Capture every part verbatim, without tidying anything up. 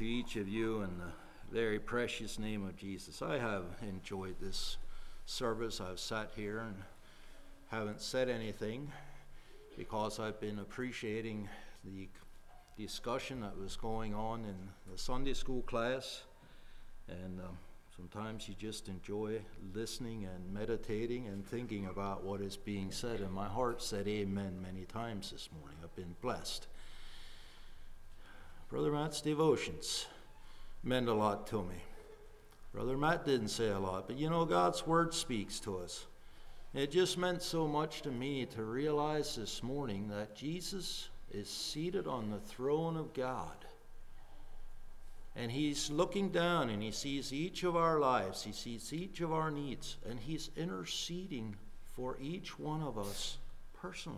to each of you in the very precious name of Jesus. I have enjoyed this service. I've sat here and haven't said anything because I've been appreciating the discussion that was going on in the Sunday school class. And um, sometimes you just enjoy listening and meditating and thinking about what is being said. And my heart said amen many times this morning. I've been blessed. Brother Matt's devotions meant a lot to me. Brother Matt didn't say a lot, but you know, God's word speaks to us. It just meant so much to me to realize this morning that Jesus is seated on the throne of God. And he's looking down and he sees each of our lives. He sees each of our needs. And he's interceding for each one of us personally.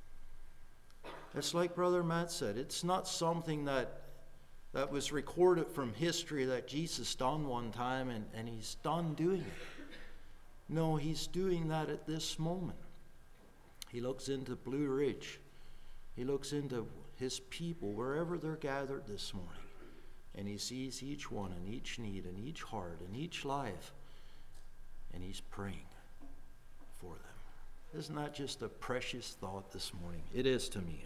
It's like Brother Matt said, it's not something that that was recorded from history that Jesus done one time and, and he's done doing it. No, he's doing that at this moment. He looks into Blue Ridge. He looks into his people wherever they're gathered this morning. And he sees each one and each need and each heart and each life. And he's praying for them. Isn't that just a precious thought this morning? It is to me.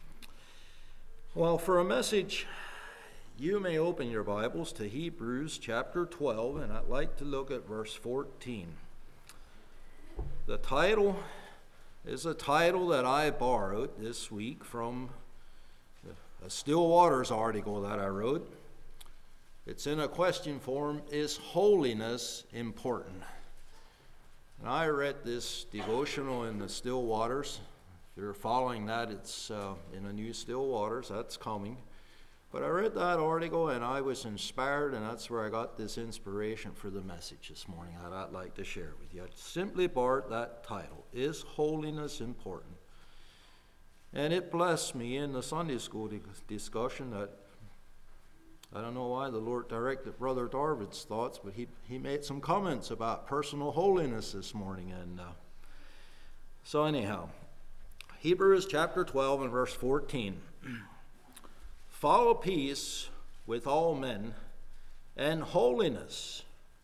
Well, for a message, you may open your Bibles to Hebrews chapter twelve, and I'd like to look at verse fourteen. The title is a title that I borrowed this week from a Still Waters article that I wrote. It's in a question form: is holiness important? And I read this devotional in the Still Waters. If you're following that, it's uh, in a new Still Waters. That's coming. But I read that article and I was inspired, and that's where I got this inspiration for the message this morning that I'd like to share with you. I simply borrowed that title: Is Holiness Important? And it blessed me in the Sunday school di- discussion that I don't know why the Lord directed Brother Darvid's thoughts, but he, he made some comments about personal holiness this morning. And uh, so anyhow, Hebrews chapter twelve and verse fourteen. Follow peace with all men and holiness,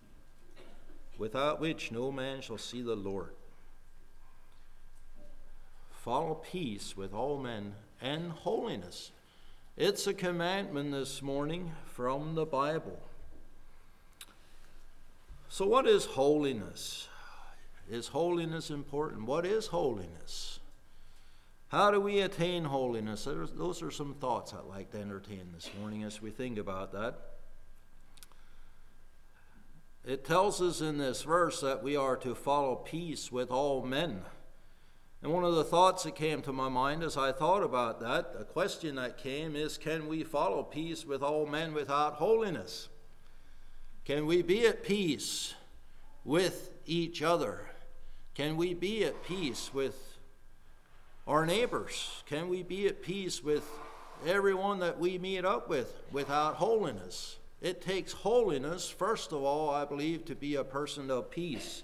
without which no man shall see the Lord. Follow peace with all men and holiness. It's a commandment this morning from the Bible. So what is holiness? Is holiness important? What is holiness? How do we attain holiness? Those are some thoughts I'd like to entertain this morning as we think about that. It tells us in this verse that we are to follow peace with all men. And one of the thoughts that came to my mind as I thought about that, a question that came is, can we follow peace with all men without holiness? Can we be at peace with each other? Can we be at peace with our neighbors? Can we be at peace with everyone that we meet up with without holiness? It takes holiness, first of all, I believe, to be a person of peace.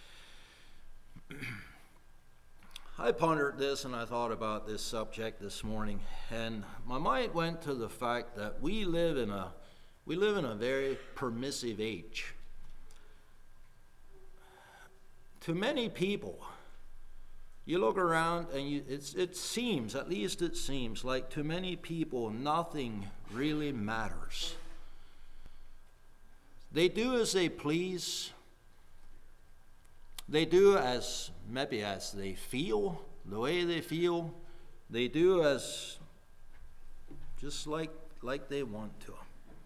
I pondered this and I thought about this subject this morning, and my mind went to the fact that we live in a we live in a very permissive age. To many people, you look around and you, it's, it seems, at least it seems, like to many people nothing really matters. They do as they please. They do as, maybe as they feel, the way they feel. They do as, just like, like they want to.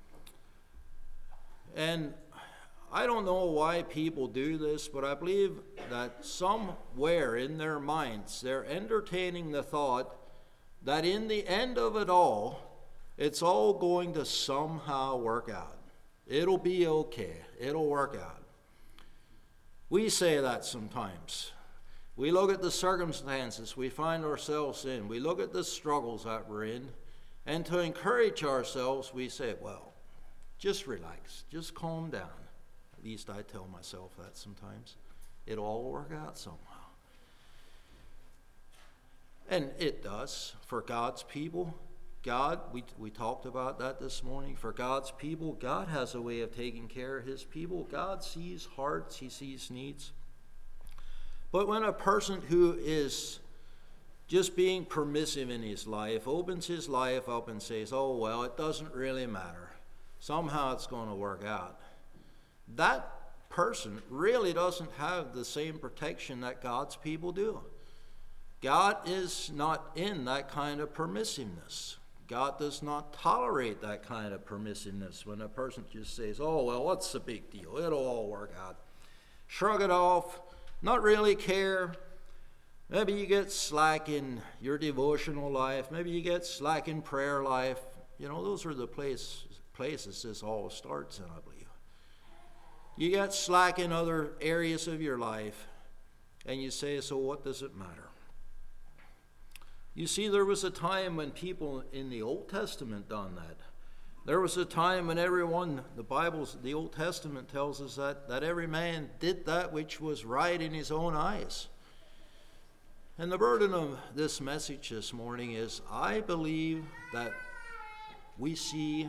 And I don't know why people do this, but I believe that somewhere in their minds, they're entertaining the thought that in the end of it all, it's all going to somehow work out. It'll be okay. It'll work out. We say that sometimes. We look at the circumstances we find ourselves in. We look at the struggles that we're in. And to encourage ourselves, we say, well, just relax. Just calm down. At least I tell myself that sometimes. It'll all work out somehow. And it does for God's people. God, we, we talked about that this morning. For God's people, God has a way of taking care of his people. God sees hearts, he sees needs. But when a person who is just being permissive in his life opens his life up and says, oh, well, it doesn't really matter. Somehow it's going to work out. That person really doesn't have the same protection that God's people do. God is not in that kind of permissiveness. God does not tolerate that kind of permissiveness when a person just says, oh, well, what's the big deal? It'll all work out. Shrug it off, not really care. Maybe you get slack in your devotional life. Maybe you get slack in prayer life. You know, those are the place, places this all starts in, I believe. You get slack in other areas of your life, and you say, so what does it matter? You see, there was a time when people in the Old Testament done that. There was a time when everyone, the Bible's, the Old Testament tells us that, that every man did that which was right in his own eyes. And the burden of this message this morning is, I believe that we see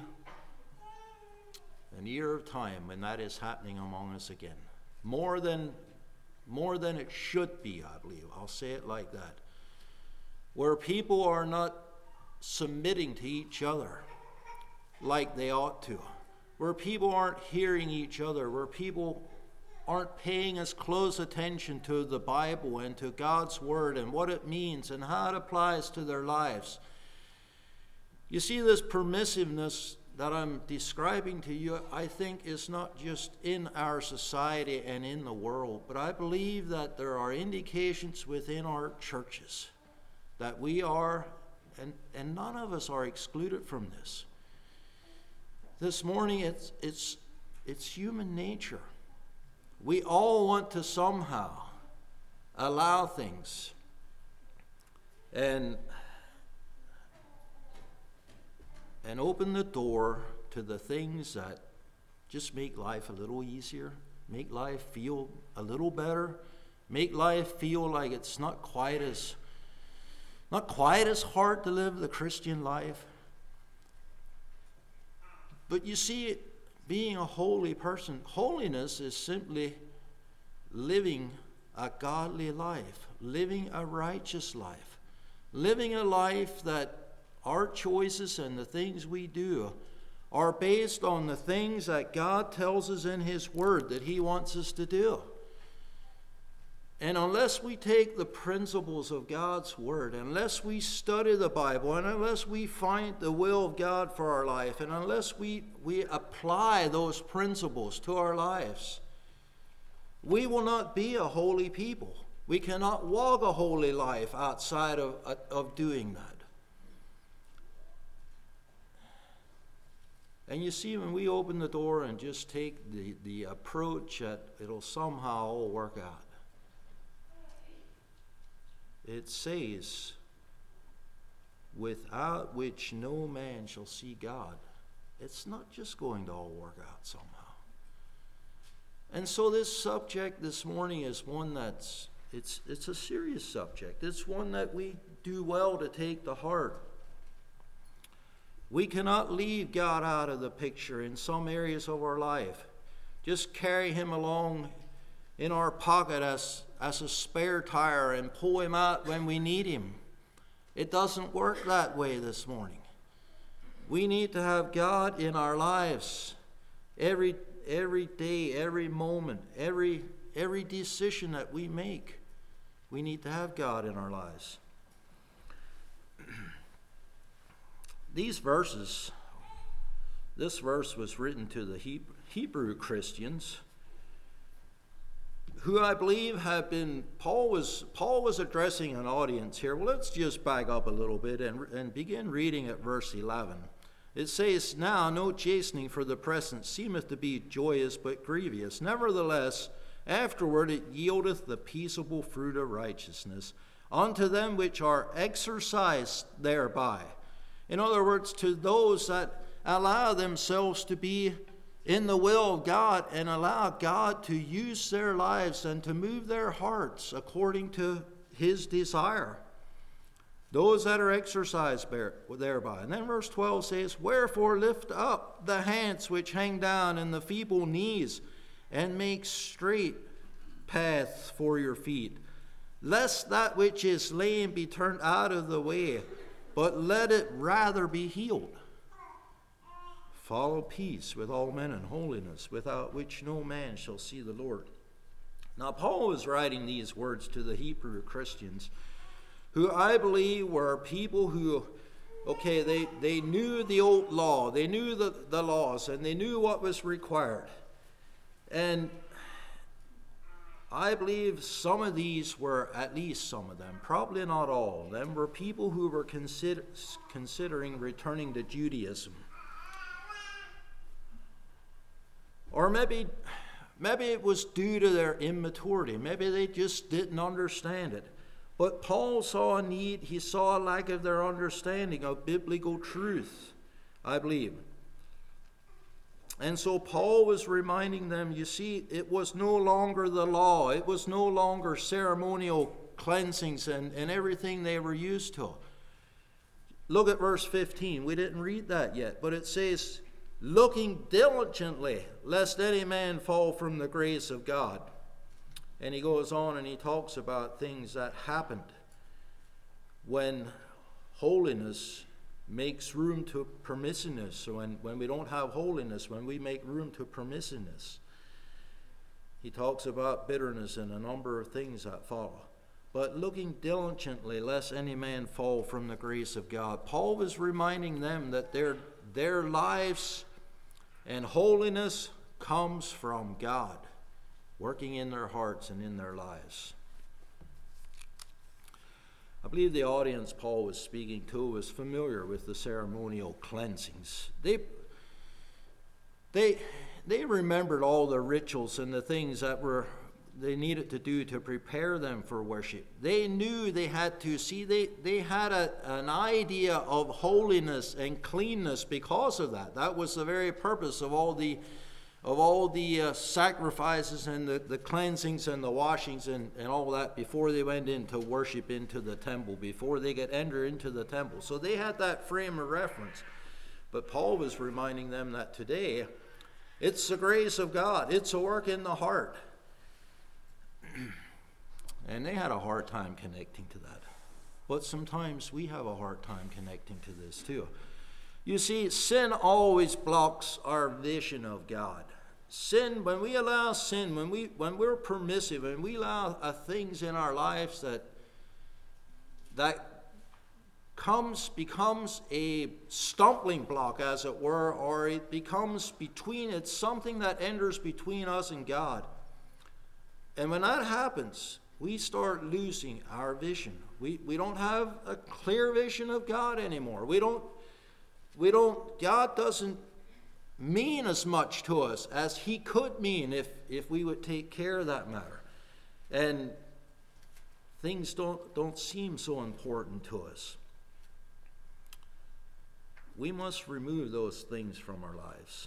an year of time when that is happening among us again. More than, more than it should be, I believe. I'll say it like that. Where people are not submitting to each other like they ought to. Where people aren't hearing each other. Where people aren't paying as close attention to the Bible and to God's Word and what it means and how it applies to their lives. You see, this permissiveness that I'm describing to you, I think, is not just in our society and in the world, but I believe that there are indications within our churches that we are, and, and none of us are excluded from this. This morning, it's, it's, it's human nature. We all want to somehow allow things and and open the door to the things that just make life a little easier, make life feel a little better, make life feel like it's not quite as not quite as hard to live the Christian life. But you see, being a holy person, holiness is simply living a godly life, living a righteous life, living a life that our choices and the things we do are based on the things that God tells us in His Word that He wants us to do. And unless we take the principles of God's Word, unless we study the Bible, and unless we find the will of God for our life, and unless we, we apply those principles to our lives, we will not be a holy people. We cannot walk a holy life outside of, of doing that. And you see, when we open the door and just take the, the approach that it'll somehow all work out, it says, without which no man shall see God. It's not just going to all work out somehow. And so this subject this morning is one that's, it's, it's a serious subject. It's one that we do well to take to heart. We cannot leave God out of the picture in some areas of our life. Just carry Him along in our pocket as, as a spare tire and pull Him out when we need Him. It doesn't work that way this morning. We need to have God in our lives every, every day, every moment, every, every decision that we make. We need to have God in our lives. These verses, this verse was written to the Hebrew Christians, who I believe have been, Paul was Paul was addressing an audience here. Well, let's just back up a little bit and, and begin reading at verse eleven. It says, now no chastening for the present seemeth to be joyous but grievous. Nevertheless, afterward it yieldeth the peaceable fruit of righteousness unto them which are exercised thereby. In other words, to those that allow themselves to be in the will of God and allow God to use their lives and to move their hearts according to His desire. those that are exercised thereby. And then verse twelve says, wherefore lift up the hands which hang down and the feeble knees, and make straight paths for your feet, lest that which is lame be turned out of the way, but let it rather be healed. Follow peace with all men and holiness, without which no man shall see the Lord. Now Paul was writing these words to the Hebrew Christians, who I believe were people who, okay, they, they knew the old law, they knew the, the laws, and they knew what was required. And I believe some of these were, at least some of them, probably not all of them, were people who were consider, considering returning to Judaism. Or maybe, maybe it was due to their immaturity. Maybe they just didn't understand it. But Paul saw a need, he saw a lack of their understanding of biblical truth, I believe. And so Paul was reminding them, you see, it was no longer the law. It was no longer ceremonial cleansings and, and everything they were used to. Look at verse fifteen. We didn't read that yet, but it says, looking diligently, lest any man fall from the grace of God. And he goes on and he talks about things that happened when holiness makes room to permissiveness. So when, when we don't have holiness, when we make room to permissiveness. He talks about bitterness and a number of things that follow. But looking diligently, lest any man fall from the grace of God. Paul was reminding them that their, their lives and holiness comes from God, working in their hearts and in their lives. I believe the audience Paul was speaking to was familiar with the ceremonial cleansings. They, they, they remembered all the rituals and the things that were they needed to do to prepare them for worship. They knew they had to see, they, they had a, an idea of holiness and cleanness because of that. That was the very purpose of all the of all the uh, sacrifices and the, the cleansings and the washings and, and all that before they went into worship into the temple, before they could enter into the temple. So they had that frame of reference. But Paul was reminding them that today, it's the grace of God. It's a work in the heart. And they had a hard time connecting to that. But sometimes we have a hard time connecting to this too. You see, sin always blocks our vision of God. Sin, when we allow sin, when, we, when we're permissive, and we allow uh, things in our lives that, that comes, becomes a stumbling block, as it were, or it becomes between, it's something that enters between us and God. And when that happens, we start losing our vision. We, we don't have a clear vision of God anymore. We don't We don't, God doesn't mean as much to us as he could mean if, if we would take care of that matter. And things don't, don't seem so important to us. We must remove those things from our lives.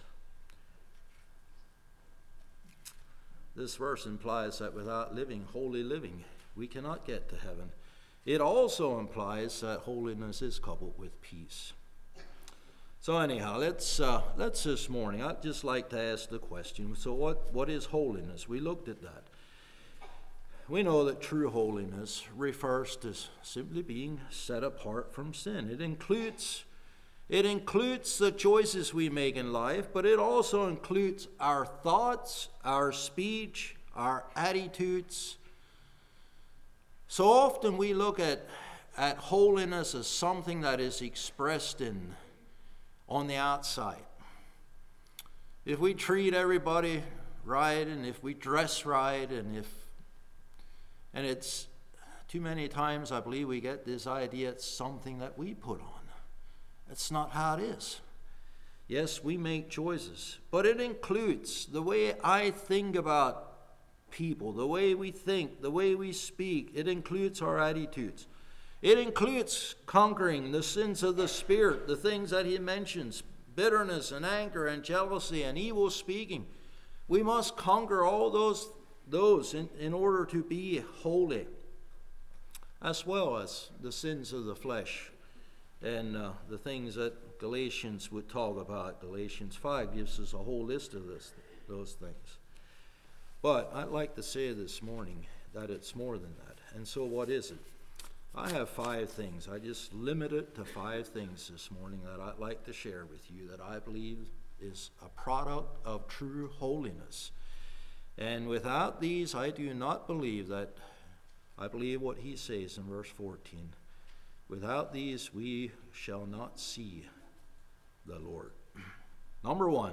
This verse implies that without living holy living, we cannot get to heaven. It also implies that holiness is coupled with peace. So anyhow, let's uh, let's this morning, I'd just like to ask the question, so what, what is holiness? We looked at that. We know that true holiness refers to simply being set apart from sin. It includes, it includes the choices we make in life, but it also includes our thoughts, our speech, our attitudes. So often we look at, at holiness as something that is expressed in on the outside. If we treat everybody right, and if we dress right, and if and it's too many times I believe we get this idea it's something that we put on. That's not how it is. Yes, we make choices, but it includes the way I think about people, the way we think, the way we speak. It includes our attitudes. It includes conquering the sins of the Spirit, the things that he mentions, bitterness and anger and jealousy and evil speaking. We must conquer all those, those in, in order to be holy. as well as the sins of the flesh and uh, the things that Galatians would talk about. Galatians five gives us a whole list of this, those things. But I'd like to say this morning that it's more than that. And so what is it? I have five things. I just limit it to five things this morning that I'd like to share with you that I believe is a product of true holiness. And without these, I do not believe that, I believe what he says in verse fourteen. Without these, we shall not see the Lord. Number one,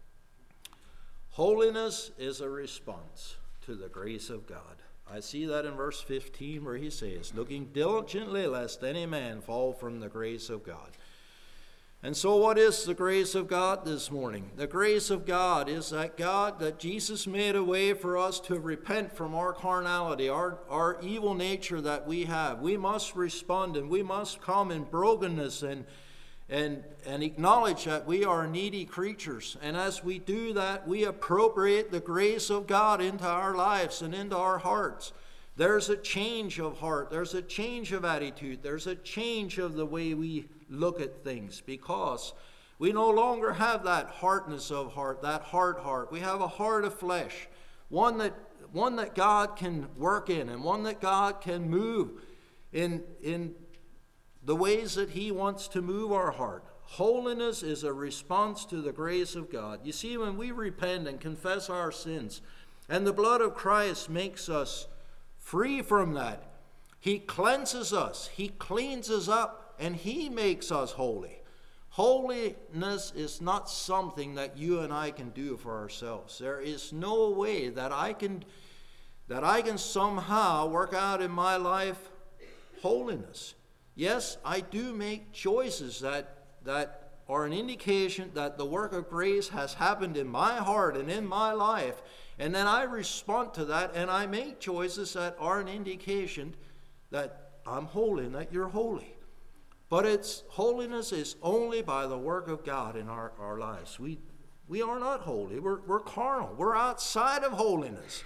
holiness is a response to the grace of God. I see that in verse fifteen where he says, looking diligently lest any man fall from the grace of God. And so what is the grace of God this morning? The grace of God is that God, that Jesus made a way for us to repent from our carnality, our, our evil nature that we have. We must respond and we must come in brokenness and, and, and acknowledge that we are needy creatures. And as we do that, we appropriate the grace of God into our lives and into our hearts. There's a change of heart. There's a change of attitude. There's a change of the way we look at things, because we no longer have that hardness of heart, that hard heart. We have a heart of flesh, one that one that God can work in and one that God can move in, in the ways that he wants to move our heart. Holiness is a response to the grace of God. You see, when we repent and confess our sins, and the blood of Christ makes us free from that, he cleanses us, he cleans us up, and he makes us holy. Holiness is not something that you and I can do for ourselves. There is no way that I can that I can somehow work out in my life holiness. Yes, I do make choices that that are an indication that the work of grace has happened in my heart and in my life. And then I respond to that, and I make choices that are an indication that I'm holy and that you're holy. But it's holiness is only by the work of God in our, our lives. We we are not holy. We're, we're carnal. We're outside of holiness.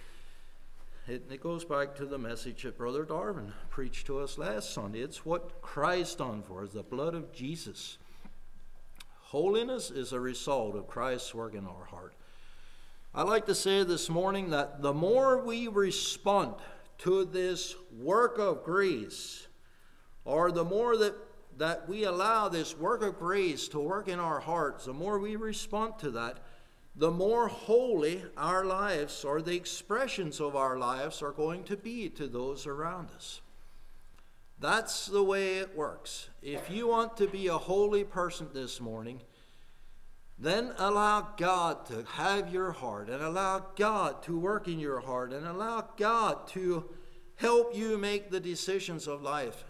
It, it goes back to the message that Brother Darwin preached to us last Sunday. It's what Christ done for us, the blood of Jesus. Holiness is a result of Christ's work in our heart. I'd like to say this morning that the more we respond to this work of grace, or the more that, that we allow this work of grace to work in our hearts, the more we respond to that, the more holy our lives, or the expressions of our lives, are going to be to those around us. That's the way it works. If you want to be a holy person this morning, then allow God to have your heart, and allow God to work in your heart, and allow God to help you make the decisions of life.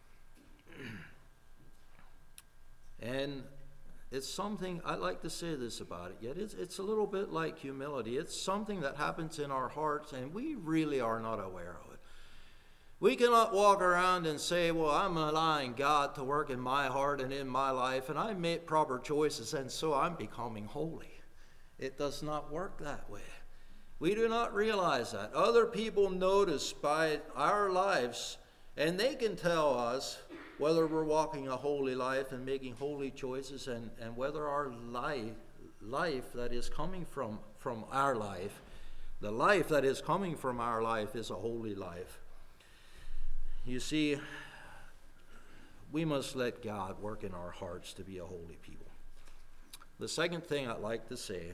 And it's something, I like to say this about it, yet it's, it's a little bit like humility. It's something that happens in our hearts, and we really are not aware of it. We cannot walk around and say, well, I'm allowing God to work in my heart and in my life, and I made proper choices, and so I'm becoming holy. It does not work that way. We do not realize that. Other people notice by our lives, and they can tell us whether we're walking a holy life and making holy choices, and, and whether our life, life that is coming from, from our life, the life that is coming from our life is a holy life. You see, we must let God work in our hearts to be a holy people. The second thing I'd like to say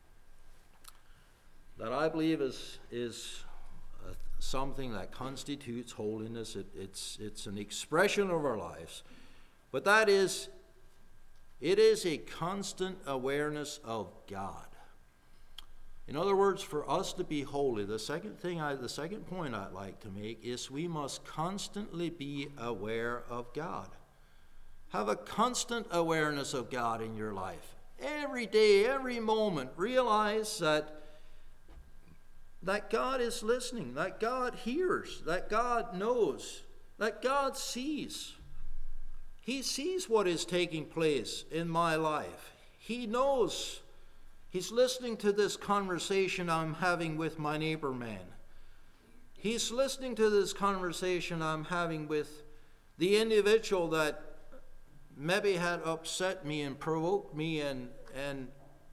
that I believe is, is uh, something that constitutes holiness. It, it's, it's an expression of our lives. But that is, it is a constant awareness of God. In other words, for us to be holy, the second thing, I, the second point I'd like to make is we must constantly be aware of God. Have a constant awareness of God in your life. Every day, every moment, realize that, that God is listening, that God hears, that God knows, that God sees. He sees what is taking place in my life. He knows. He's listening to this conversation I'm having with my neighbor man. he's listening to this conversation I'm having with the individual that maybe had upset me and provoked me, and and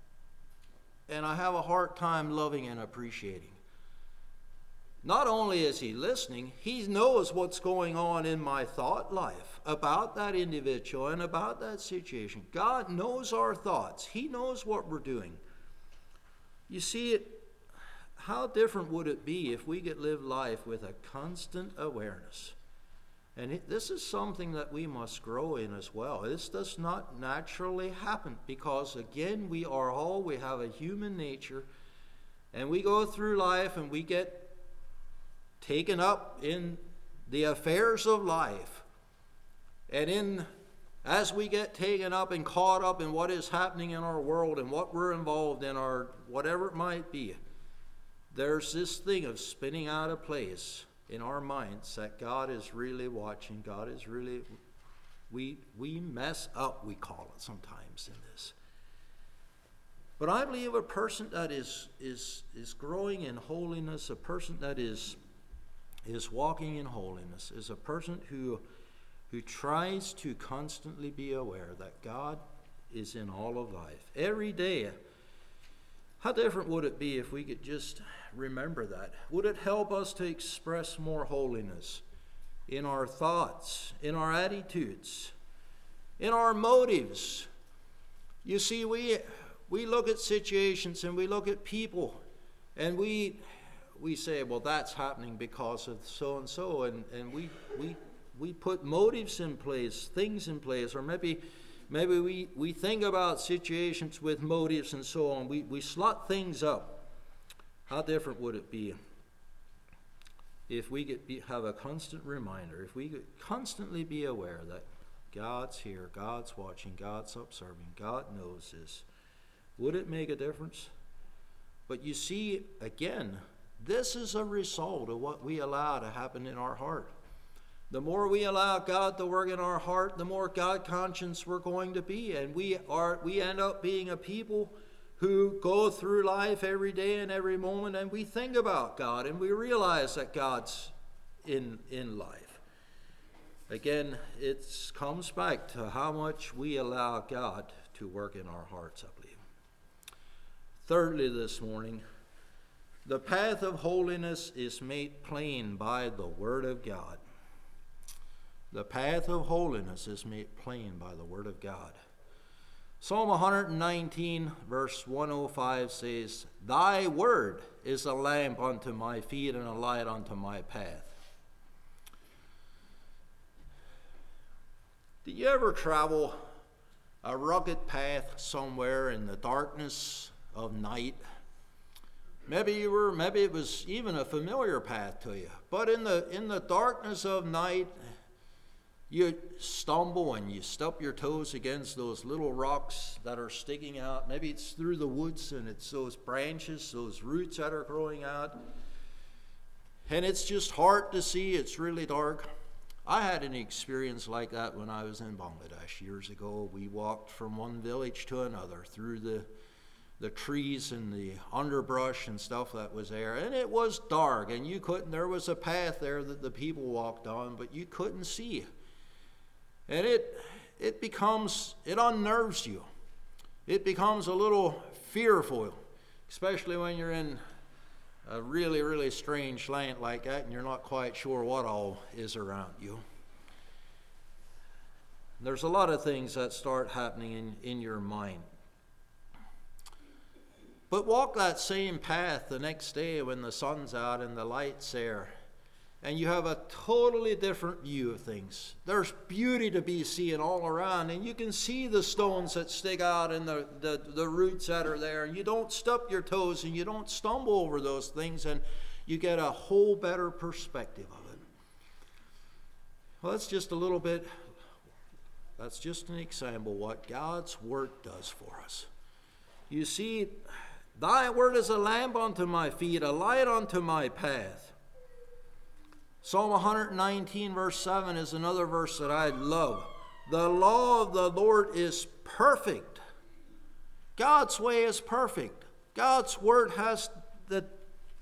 and I have a hard time loving and appreciating. Not only is he listening, he knows what's going on in my thought life about that individual and about that situation. God knows our thoughts. He knows what we're doing. You see, it, how different would it be if we could live life with a constant awareness? And it, this is something that we must grow in as well. This does not naturally happen because, again, we are all, we have a human nature, and we go through life and we get taken up in the affairs of life. And in as we get taken up and caught up in what is happening in our world and what we're involved in, or whatever it might be, there's this thing of spinning out of place in our minds that God is really watching. God is really, we we mess up, we call it sometimes in this. But I believe a person that is is is growing in holiness, a person that is is walking in holiness, is a person who who tries to constantly be aware that God is in all of life. Every day. How different would it be if we could just remember that? Would it help us to express more holiness in our thoughts, in our attitudes, in our motives? You see, we we look at situations and we look at people and we we say, well, that's happening because of so and so, and and we we we put motives in place, things in place, or maybe maybe we we think about situations with motives and so on. We we slot things up. How different would it be if we could be, have a constant reminder, if we could constantly be aware that God's here, God's watching, God's observing, God knows this? Would it make a difference? But you see, again, this is a result of what we allow to happen in our heart. The more we allow God to work in our heart, the more God conscious we're going to be. And we are we end up being a people who go through life every day and every moment, and we think about God and we realize that God's in, in life. Again, it comes back to how much we allow God to work in our hearts, I believe. Thirdly, this morning, the path of holiness is made plain by the Word of God. The path of holiness is made plain by the Word of God. Psalm one nineteen, verse one oh five says, "Thy word is a lamp unto my feet and a light unto my path." Did you ever travel a rugged path somewhere in the darkness of night? Maybe you were, maybe it was even a familiar path to you. But in the in the darkness of night, you stumble and you stub your toes against those little rocks that are sticking out. Maybe it's through the woods and it's those branches, those roots that are growing out. And it's just hard to see. It's really dark. I had an experience like that when I was in Bangladesh years ago. We walked from one village to another through the the trees and the underbrush and stuff that was there, and it was dark, and you couldn't, there was a path there that the people walked on, but you couldn't see. And it it becomes, it unnerves you. It becomes a little fearful, especially when you're in a really, really strange land like that and you're not quite sure what all is around you. There's a lot of things that start happening in, in your mind. But walk that same path the next day when the sun's out and the light's there, and you have a totally different view of things. There's beauty to be seen all around, and you can see the stones that stick out and the, the, the roots that are there, and you don't stub your toes and you don't stumble over those things, and you get a whole better perspective of it. Well, that's just a little bit, that's just an example of what God's Word does for us. You see, Thy word is a lamp unto my feet, a light unto my path. Psalm one nineteen, verse seven is another verse that I love. The law of the Lord is perfect. God's way is perfect. God's word has the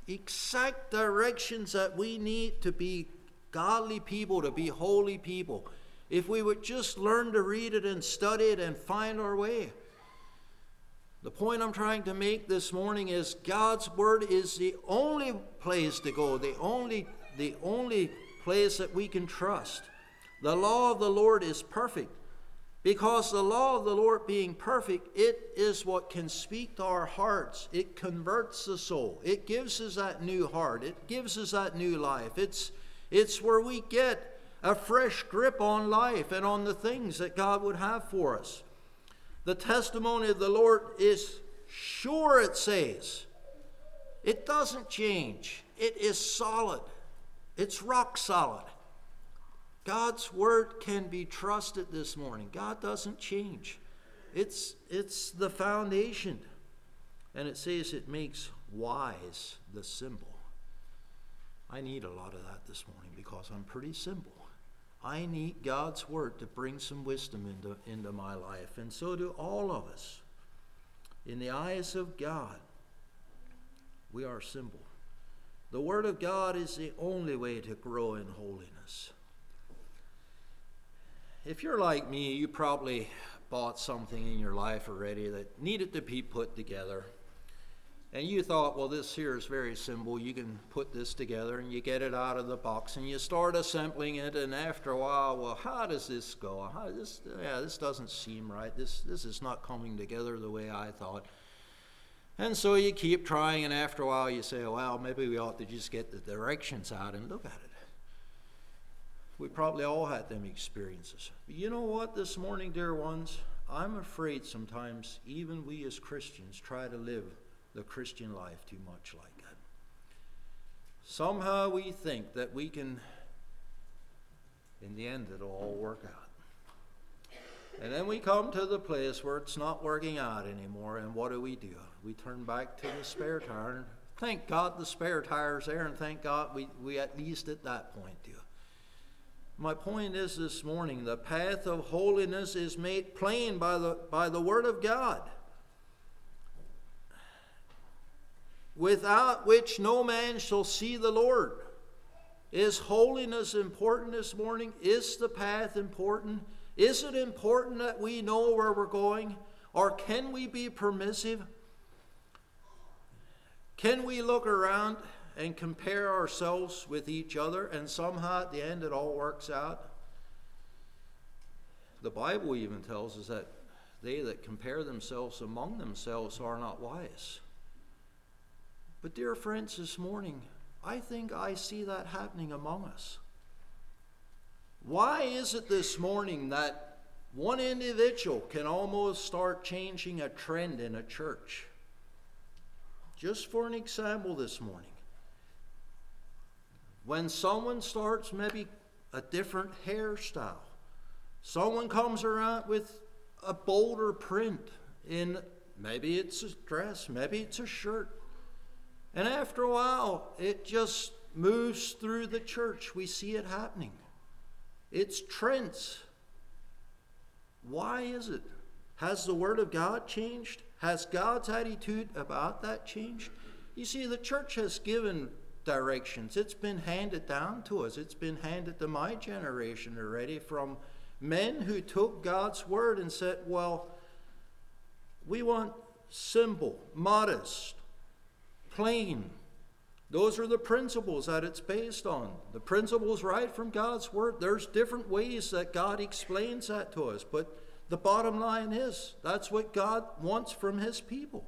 exact directions that we need to be godly people, to be holy people. If we would just learn to read it and study it and find our way. The point I'm trying to make this morning is God's Word is the only place to go, the only, the only place that we can trust. The law of the Lord is perfect. Because the law of the Lord being perfect, it is what can speak to our hearts. It converts the soul. It gives us that new heart. It gives us that new life. It's, it's where we get a fresh grip on life and on the things that God would have for us. The testimony of the Lord is sure, it says. It doesn't change. It is solid. It's rock solid. God's Word can be trusted this morning. God doesn't change. It's, it's the foundation. And it says it makes wise the simple. I need a lot of that this morning because I'm pretty simple. I need God's Word to bring some wisdom into, into my life. And so do all of us. In the eyes of God, we are simple. The Word of God is the only way to grow in holiness. If you're like me, you probably bought something in your life already that needed to be put together. And you thought, well, this here is very simple. You can put this together, and you get it out of the box, and you start assembling it, and after a while, well, how does this go? How this, yeah, this doesn't seem right. This, this is not coming together the way I thought. And so you keep trying, and after a while you say, well, maybe we ought to just get the directions out and look at it. We probably all had them experiences. But you know what, this morning, dear ones? I'm afraid sometimes even we as Christians try to live the Christian life too much like that. Somehow we think that we can, in the end, it'll all work out. And then we come to the place where it's not working out anymore, and what do we do? We turn back to the spare tire, and thank God the spare tire's there, and thank God we, we at least at that point do. My point is this morning, the path of holiness is made plain by the, by the Word of God, without which no man shall see the Lord. Is holiness important this morning? Is the path important? Is it important that we know where we're going? Or can we be permissive? Can we look around and compare ourselves with each other, and somehow at the end it all works out? The Bible even tells us that they that compare themselves among themselves are not wise. But dear friends, this morning, I think I see that happening among us. Why is it this morning that one individual can almost start changing a trend in a church? Just for an example this morning. When someone starts maybe a different hairstyle, someone comes around with a bolder print in, maybe it's a dress, maybe it's a shirt, and after a while it just moves through the church. We see it happening. It's trends. Why is it? Has the Word of God changed? Has God's attitude about that changed? You see, the church has given directions. It's been handed down to us. It's been handed to my generation already from men who took God's Word and said, well, we want simple, modest, plain. Those are the principles that it's based on. The principles right from God's Word. There's different ways that God explains that to us, but the bottom line is that's what God wants from His people.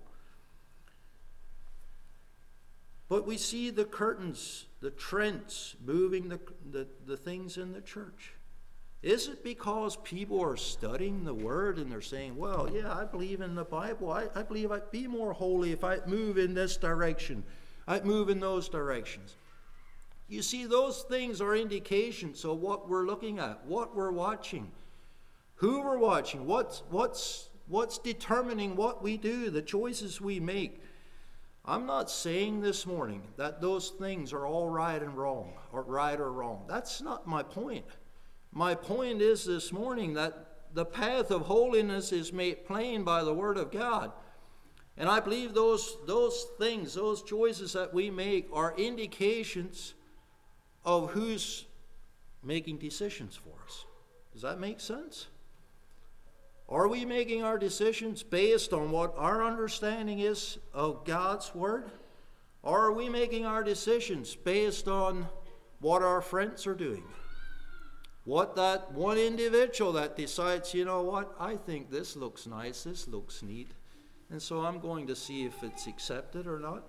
But we see the curtains, the trends, moving the, the, the things in the church. Is it because people are studying the Word and they're saying, well, yeah, I believe in the Bible. I, I believe I'd be more holy if I move in this direction. I'd move in those directions. You see, those things are indications of what we're looking at, what we're watching, who we're watching, what's, what's, what's determining what we do, the choices we make. I'm not saying this morning that those things are all right and wrong, or right or wrong. That's not my point. My point is this morning that the path of holiness is made plain by the Word of God. And I believe those, those things, those choices that we make are indications of who's making decisions for us. Does that make sense? Are we making our decisions based on what our understanding is of God's Word? Or are we making our decisions based on what our friends are doing? What that one individual that decides, you know what, I think this looks nice, this looks neat, and so I'm going to see if it's accepted or not.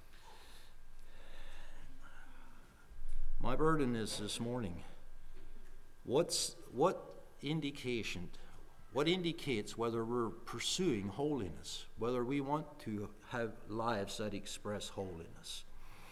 My burden is this morning, what's what indication, what indicates whether we're pursuing holiness, whether we want to have lives that express holiness?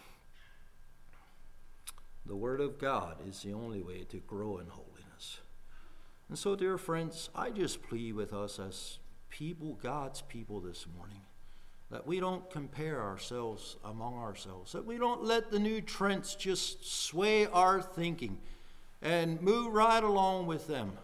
The Word of God is the only way to grow in holiness. And so, dear friends, I just plead with us as people, God's people this morning, that we don't compare ourselves among ourselves, that we don't let the new trends just sway our thinking and move right along with them.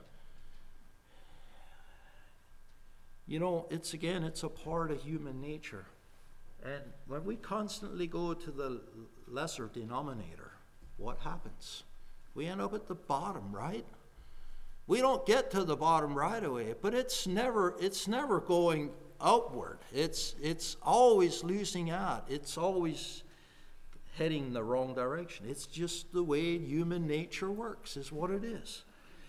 You know, it's again, it's a part of human nature. And when we constantly go to the lesser denominator, what happens? We end up at the bottom, right? We don't get to the bottom right away, but it's never it's never going upward. It's it's always losing out. It's always heading the wrong direction. It's just the way human nature works, is what it is.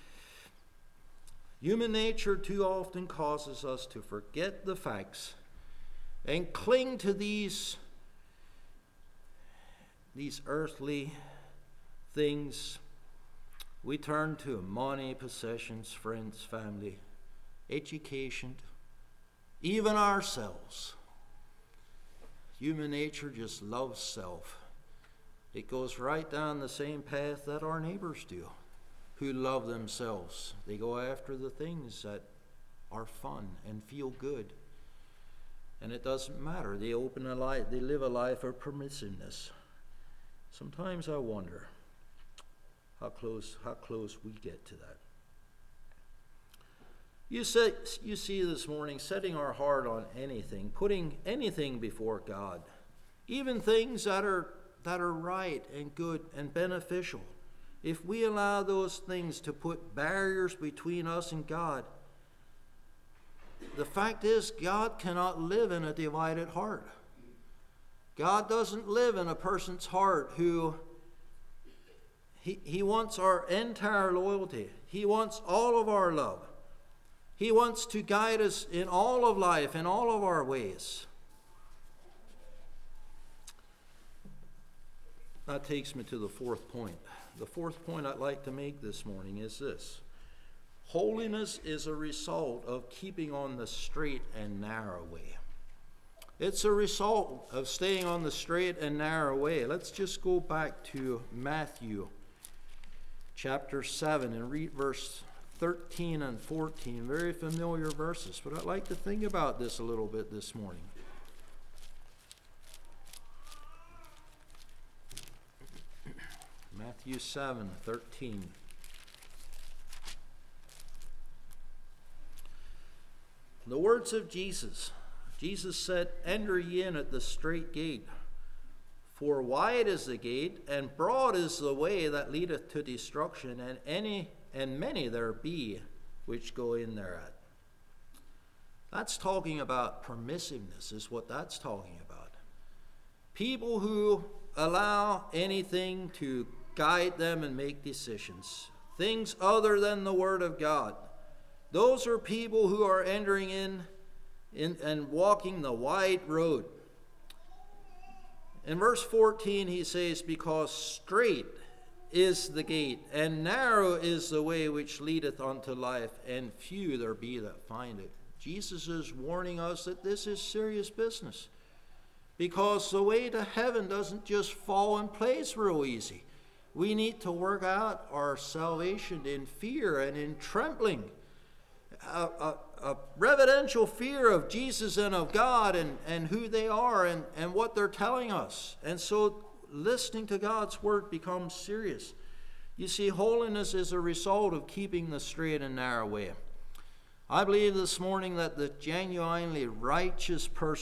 Human nature too often causes us to forget the facts and cling to these, these earthly things. We turn to money, possessions, friends, family, education, even ourselves. Human nature just loves self. It goes right down the same path that our neighbors do, who love themselves. They go after the things that are fun and feel good. And it doesn't matter. They open a life, they live a life of permissiveness. Sometimes I wonder how close how close we get to that. You say, you see this morning, setting our heart on anything, putting anything before God, even things that are that are right and good and beneficial. If we allow those things to put barriers between us and God, the fact is God cannot live in a divided heart. God doesn't live in a person's heart who he, he wants our entire loyalty. He wants all of our love. He wants to guide us in all of life, in all of our ways. That takes me to the fourth point. The fourth point I'd like to make this morning is this. Holiness is a result of keeping on the straight and narrow way. It's a result of staying on the straight and narrow way. Let's just go back to Matthew chapter seven and read verse thirteen and fourteen. Very familiar verses, but I'd like to think about this a little bit this morning. Matthew seven, thirteen. The words of Jesus. Jesus said, "Enter ye in at the strait gate, for wide is the gate, and broad is the way that leadeth to destruction, and any and many there be which go in thereat." That's talking about permissiveness, is what that's talking about. People who allow anything to guide them and make decisions, things other than the Word of God. Those are people who are entering in, in and walking the wide road. In verse fourteen he says, "Because straight is the gate, and narrow is the way which leadeth unto life, and few there be that find it." Jesus is warning us that this is serious business, because the way to heaven doesn't just fall in place real easy. We need to work out our salvation in fear and in trembling. A, a, a reverential fear of Jesus and of God and, and who they are and, and what they're telling us. And so listening to God's word becomes serious. You see, holiness is a result of keeping the straight and narrow way. I believe this morning that the genuinely righteous person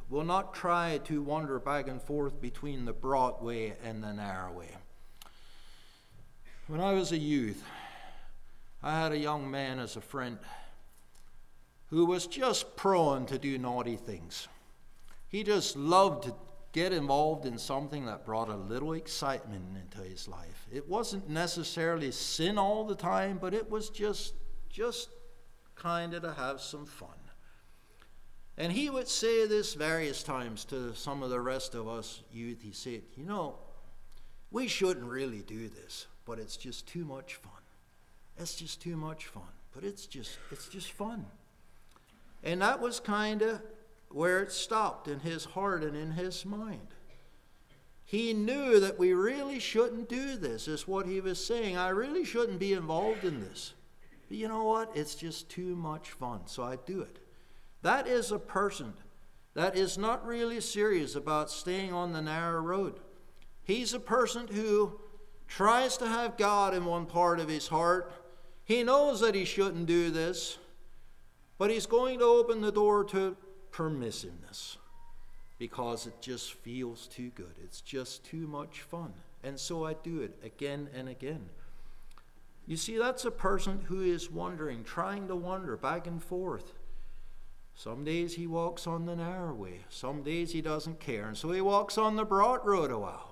will not try to wander back and forth between the broad way and the narrow way. When I was a youth, I had a young man as a friend who was just prone to do naughty things. He just loved to get involved in something that brought a little excitement into his life. It wasn't necessarily sin all the time, but it was just, just kind of to have some fun. And he would say this various times to some of the rest of us youth. He said, you know, we shouldn't really do this, but it's just too much fun. It's just too much fun, but it's just, it's just fun. And that was kind of where it stopped in his heart and in his mind. He knew that we really shouldn't do this, is what he was saying. I really shouldn't be involved in this. But you know what? It's just too much fun, so I do it. That is a person that is not really serious about staying on the narrow road. He's a person who tries to have God in one part of his heart. He knows that he shouldn't do this, but he's going to open the door to permissiveness because it just feels too good. It's just too much fun. And so I do it again and again. You see, that's a person who is wandering, trying to wander back and forth. Some days he walks on the narrow way. Some days he doesn't care. And so he walks on the broad road a while.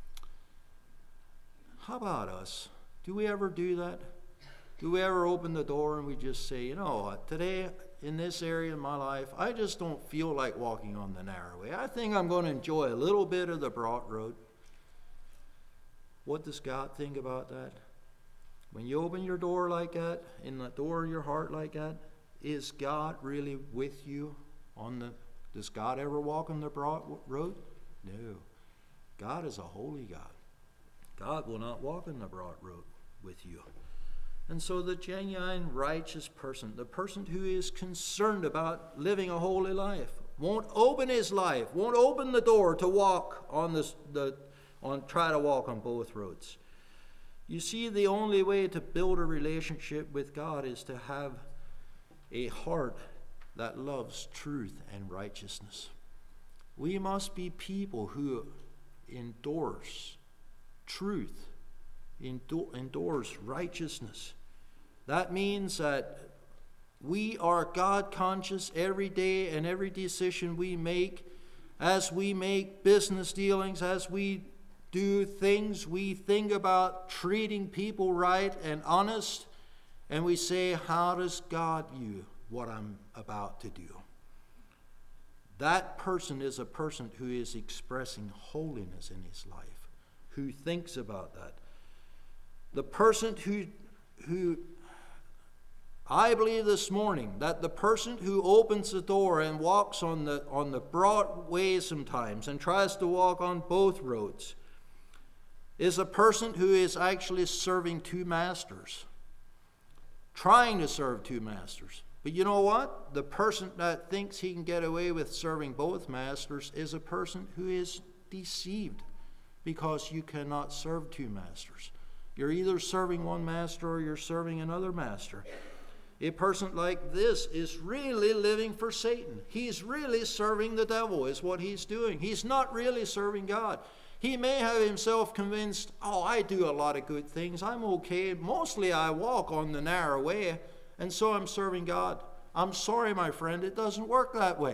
How about us? Do we ever do that? Do we ever open the door and we just say, you know what, today in this area of my life, I just don't feel like walking on the narrow way. I think I'm going to enjoy a little bit of the broad road. What does God think about that? When you open your door like that, in the door of your heart like that, is God really with you on the, does God ever walk on the broad road? No. God is a holy God. God will not walk on the broad road with you. And so the genuine righteous person, the person who is concerned about living a holy life, won't open his life, won't open the door to walk on this, the, on try to walk on both roads. You see, the only way to build a relationship with God is to have a heart that loves truth and righteousness. We must be people who endorse truth, endorse righteousness. That means that we are God conscious every day and every decision we make, as we make business dealings, as we do things, we think about treating people right and honest, and we say, how does God view what I'm about to do? That person is a person who is expressing holiness in his life, who thinks about that. The person who, who I believe this morning that the person who opens the door and walks on the, on the broad way sometimes and tries to walk on both roads is a person who is actually serving two masters, trying to serve two masters. But you know what? The person that thinks he can get away with serving both masters is a person who is deceived, because you cannot serve two masters. You're either serving one master or you're serving another master. A person like this is really living for Satan. He's really serving the devil is what he's doing. He's not really serving God. He may have himself convinced, oh, I do a lot of good things. I'm okay. Mostly I walk on the narrow way, and so I'm serving God. I'm sorry, my friend, it doesn't work that way.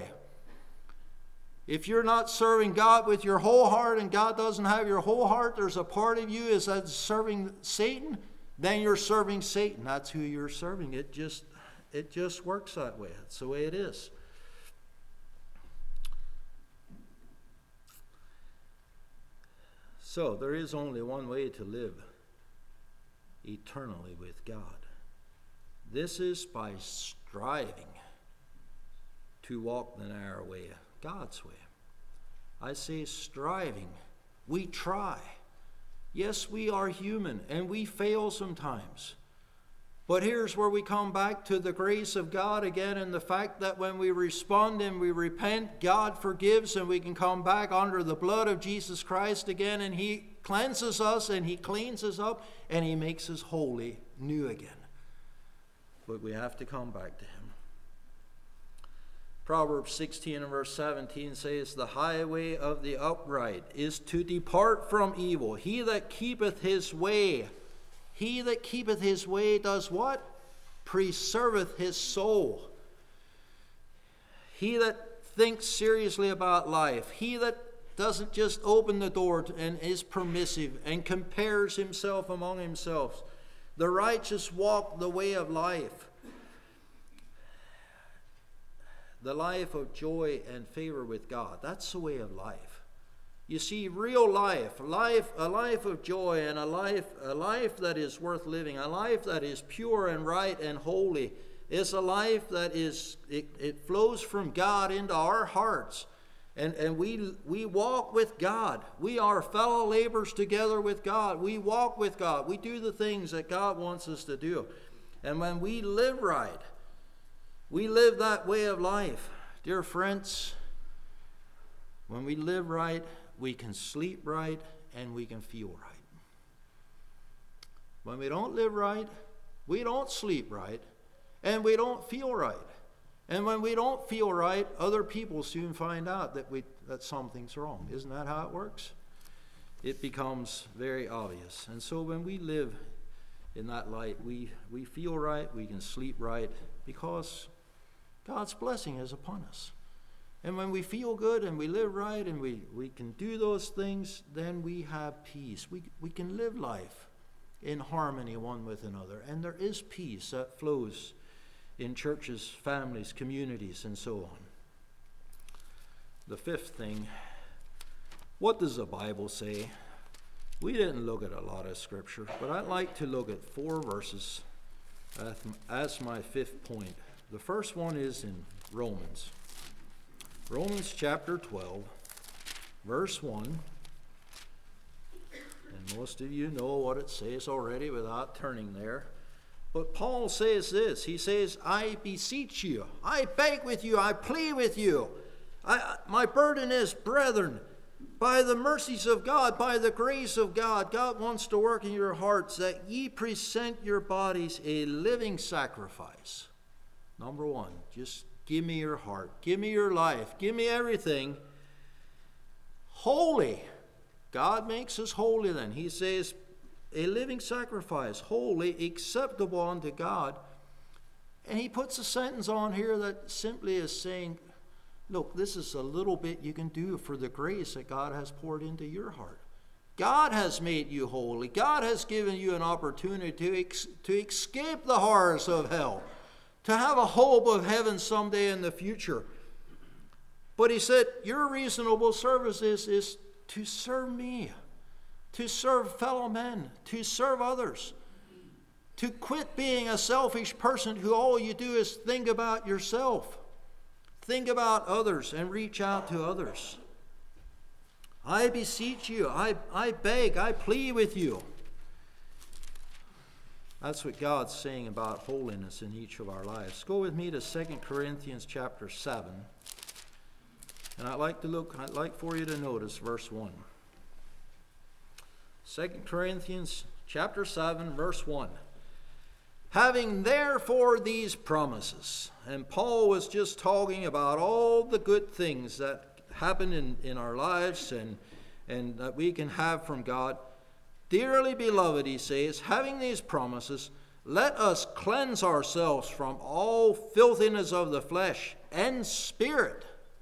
If you're not serving God with your whole heart and God doesn't have your whole heart, there's a part of you is that serving Satan, then you're serving Satan. That's who you're serving. It just, it just works that way. That's the way it is. So there is only one way to live eternally with God. This is by striving to walk the narrow way, God's way. I say striving. We try. Yes, we are human and we fail sometimes. But here's where we come back to the grace of God again, and the fact that when we respond and we repent, God forgives, and we can come back under the blood of Jesus Christ again, and he cleanses us and he cleans us up and he makes us holy, new again. But we have to come back to him. Proverbs sixteen and verse seventeen says, the highway of the upright is to depart from evil. He that keepeth his way, he that keepeth his way does what? Preserveth his soul. He that thinks seriously about life, he that doesn't just open the door and is permissive and compares himself among himself. The righteous walk the way of life. The life of joy and favor with God. That's the way of life. You see, real life, life, a life of joy and a life, a life that is worth living, a life that is pure and right and holy, is a life that is, it, it flows from God into our hearts. And, and we, we walk with God. We are fellow laborers together with God. We walk with God. We do the things that God wants us to do. And when we live right, we live that way of life. Dear friends, when we live right, we can sleep right and we can feel right. When we don't live right, we don't sleep right and we don't feel right. And when we don't feel right, other people soon find out that we that something's wrong. Isn't that how it works? It becomes very obvious. And so when we live in that light, we, we feel right, we can sleep right, because God's blessing is upon us. And when we feel good and we live right and we, we can do those things, then we have peace. We, we can live life in harmony one with another. And there is peace that flows in churches, families, communities, and so on. The fifth thing, what does the Bible say? We didn't look at a lot of scripture, but I'd like to look at four verses as my fifth point. The first one is in Romans. Romans chapter twelve, verse one. And most of you know what it says already without turning there. But Paul says this. He says, I beseech you, I beg with you, I plead with you. I, my burden is, brethren, by the mercies of God, by the grace of God, God wants to work in your hearts that ye present your bodies a living sacrifice. Number one, just give me your heart. Give me your life. Give me everything. Holy. God makes us holy then. He says, a living sacrifice, holy, acceptable unto God. And he puts a sentence on here that simply is saying, look, this is a little bit you can do for the grace that God has poured into your heart. God has made you holy. God has given you an opportunity to, ex- to escape the horrors of hell, to have a hope of heaven someday in the future. But he said, your reasonable service is, is to serve me, to serve fellow men, to serve others, to quit being a selfish person who all you do is think about yourself. Think about others and reach out to others. I beseech you, I, I beg, I plead with you. That's what God's saying about holiness in each of our lives. Go with me to Second Corinthians chapter seven. And I'd like to look, I'd like for you to notice verse one. Second Corinthians chapter seven, verse one. Having therefore these promises, and Paul was just talking about all the good things that happen in, in our lives and, and that we can have from God. Dearly beloved, he says, having these promises, let us cleanse ourselves from all filthiness of the flesh and spirit.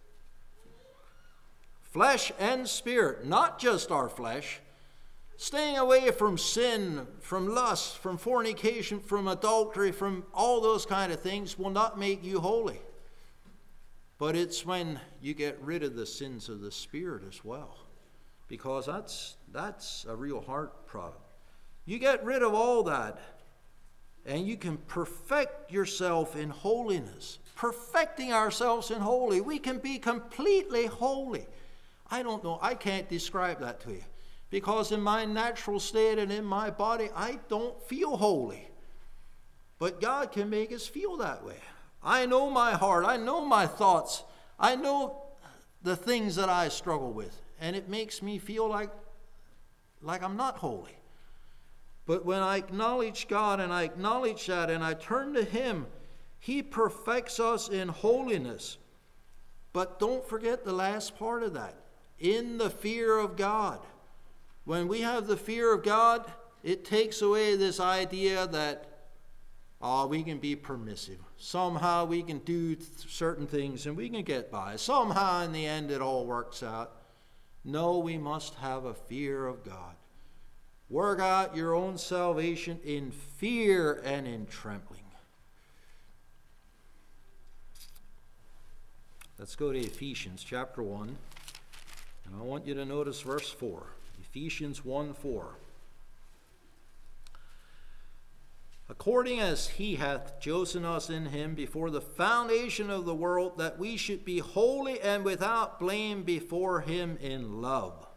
Flesh and spirit, not just our flesh. Staying away from sin, from lust, from fornication, from adultery, from all those kind of things will not make you holy. But it's when you get rid of the sins of the spirit as well. Because that's that's a real heart problem. You get rid of all that, and you can perfect yourself in holiness. Perfecting ourselves in holy. We can be completely holy. I don't know, I can't describe that to you. Because in my natural state and in my body, I don't feel holy. But God can make us feel that way. I know my heart. I know my thoughts. I know the things that I struggle with. And it makes me feel like, like I'm not holy. But when I acknowledge God and I acknowledge that and I turn to Him, He perfects us in holiness. But don't forget the last part of that. In the fear of God. When we have the fear of God, it takes away this idea that, oh, we can be permissive. Somehow we can do certain things and we can get by. Somehow in the end it all works out. No, we must have a fear of God. Work out your own salvation in fear and in trembling. Let's go to Ephesians chapter one. And I want you to notice verse four. Ephesians one four. According as he hath chosen us in him before the foundation of the world, that we should be holy and without blame before him in love.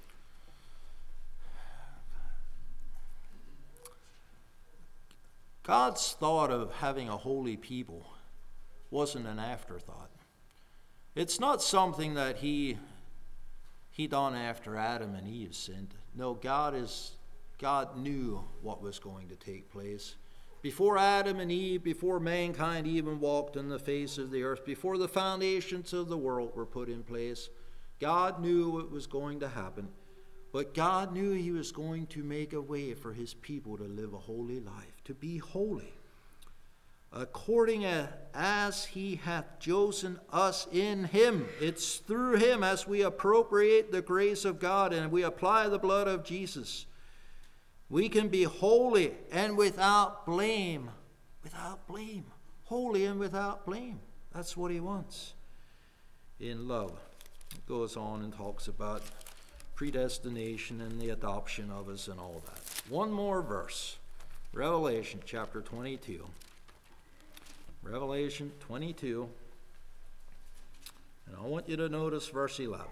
God's thought of having a holy people wasn't an afterthought. It's not something that he he done after Adam and Eve sinned. No, God is God knew what was going to take place. Before Adam and Eve, before mankind even walked on the face of the earth, before the foundations of the world were put in place, God knew what was going to happen. But God knew he was going to make a way for his people to live a holy life, to be holy. According as he hath chosen us in him. It's through him as we appropriate the grace of God and we apply the blood of Jesus. We can be holy and without blame. Without blame. Holy and without blame. That's what he wants. In love. It goes on and talks about predestination and the adoption of us and all that. One more verse. Revelation chapter twenty-two. Revelation twenty-two. And I want you to notice verse eleven.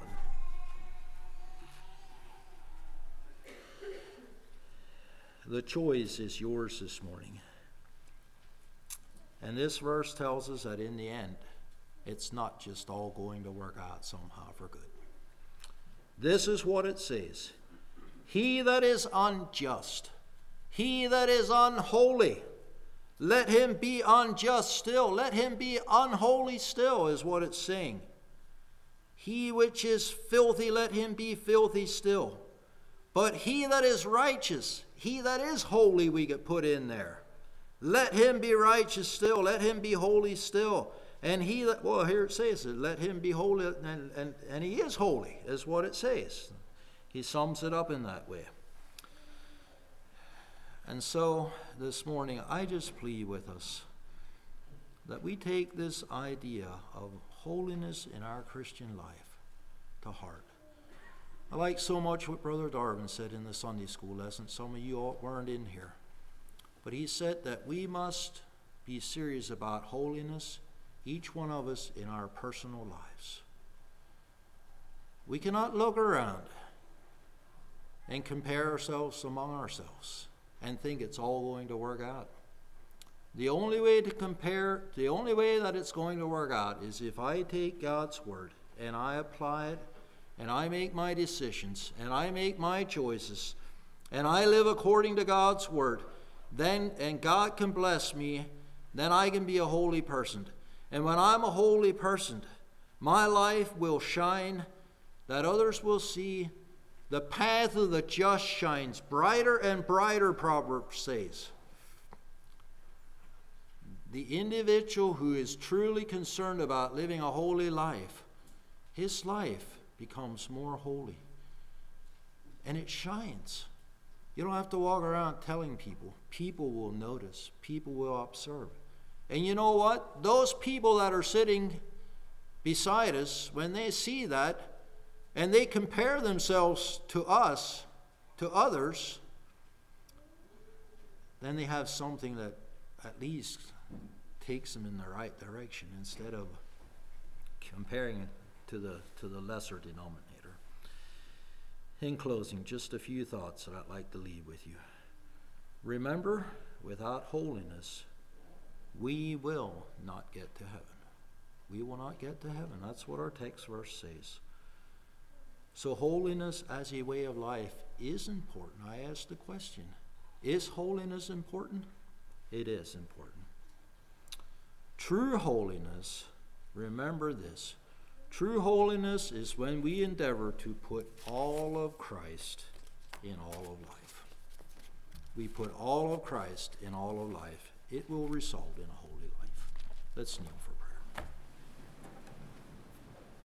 The choice is yours this morning. And this verse tells us that in the end, it's not just all going to work out somehow for good. This is what it says. He that is unjust, he that is unholy, let him be unjust still. Let him be unholy still, is what it's saying. He which is filthy, let him be filthy still. But he that is righteous, he that is holy, we get put in there. Let him be righteous still. Let him be holy still. And he that, well, here it says, let him be holy, and, and, and he is holy, is what it says. He sums it up in that way. And so this morning, I just plead with us that we take this idea of holiness in our Christian life to heart. I like so much what Brother Darwin said in the Sunday school lesson. Some of you all weren't in here. But he said that we must be serious about holiness, each one of us in our personal lives. We cannot look around and compare ourselves among ourselves and think it's all going to work out. The only way to compare, the only way that it's going to work out is if I take God's word and I apply it and I make my decisions and I make my choices and I live according to God's word, then, and God can bless me, then I can be a holy person. And when I'm a holy person, my life will shine, that others will see. The path of the just shines brighter and brighter, Proverbs says. The individual who is truly concerned about living a holy life, his life becomes more holy. And it shines. You don't have to walk around telling people. People will notice. People will observe. And you know what? Those people that are sitting beside us, when they see that, and they compare themselves to us, to others, then they have something that at least takes them in the right direction instead of comparing it to the, to the lesser denominator. In closing, just a few thoughts that I'd like to leave with you. Remember, without holiness, we will not get to heaven. We will not get to heaven. That's what our text verse says. So holiness as a way of life is important. I ask the question, is holiness important? It is important. True holiness, remember this, True holiness is when we endeavor to put all of Christ in all of life. We put all of Christ in all of life. It will result in a holy life. Let's kneel for